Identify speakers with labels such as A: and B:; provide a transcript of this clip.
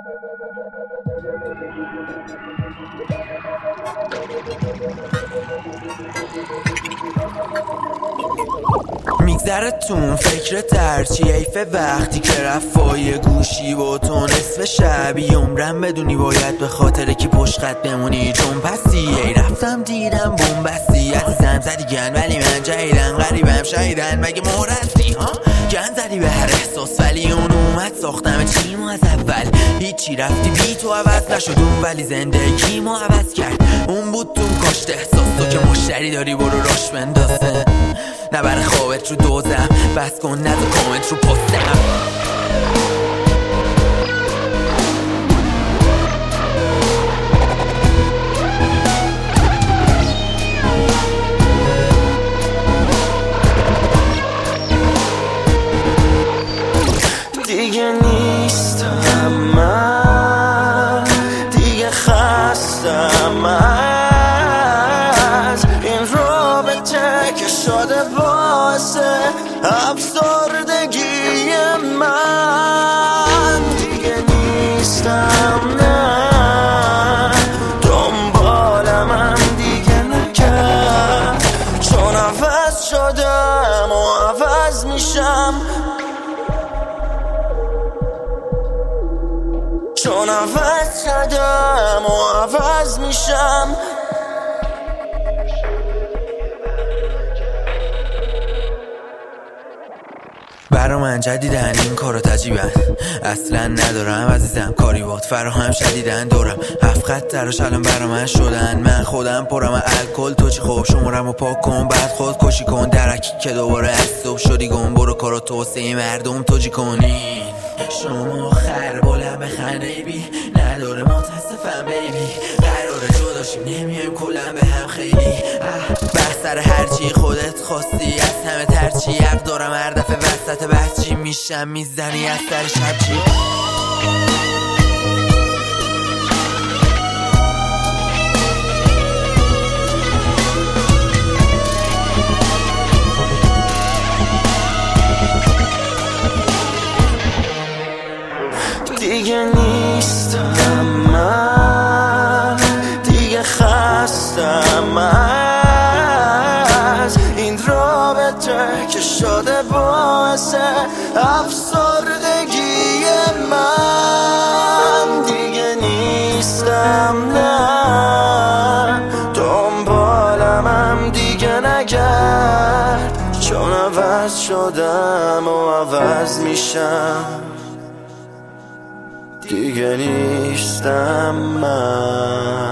A: میگذرتون فکر ترچی حیف وقتی که رفای گوشی با تو نصف شبی عمرم بدونی باید به خاطر کی پشت خط بمونی چون پسی ای رفتم دیدم بومبستی عزیزم زدی گن ولی من جایدن غریبم شایدن مگه مهرستی ها گن زدی به هر احساس ولی اون اومد ساختم چیمو از اول هیچی رفتی بی تو عوض نشد اون ولی زندگیمو عوض کرد اون بود تو کاشت احساس تو که مشتری داری برو راش بندازه نبر خوابت رو دوزم بس کن نزو کامنت رو پستم
B: دیگه نیستم من دیگه خستم از این رابطه که شده باعث افسردگی من دیگه نیستم نه دنبالم دیگه نکرد چون عوض شدم و عوض میشم چون عوض شدم و عوض میشم
A: برا من جدیدن این کارو تجیبن اصلا ندارم عزیزم کاری باد فراهم شدیدن دورم هفت خط تراش الان برا من شدن من خودم پرم الکل تو چی خوب شمارم و پاک کن بعد خود کشی کن درکی که دوباره از صبح شدی گم برو کارو توسعه مردم توجی کنین شما خربالم بخنده بی نداره متاسفم بیبی قراره جداشیم نمیایم کلم به هم خیلی بحثر هرچی خودت خواستی از همه ترچی حق دارم هر دفعه وسط بحثی میشم میزنی از سر شب چی
B: دیگه نیستم من دیگه خستم از این رابطه که شده باعث افسردگی من دیگه نیستم نه دنبالم دیگه نگرد چون عوض شدم و عوض میشم دیگه نیستم من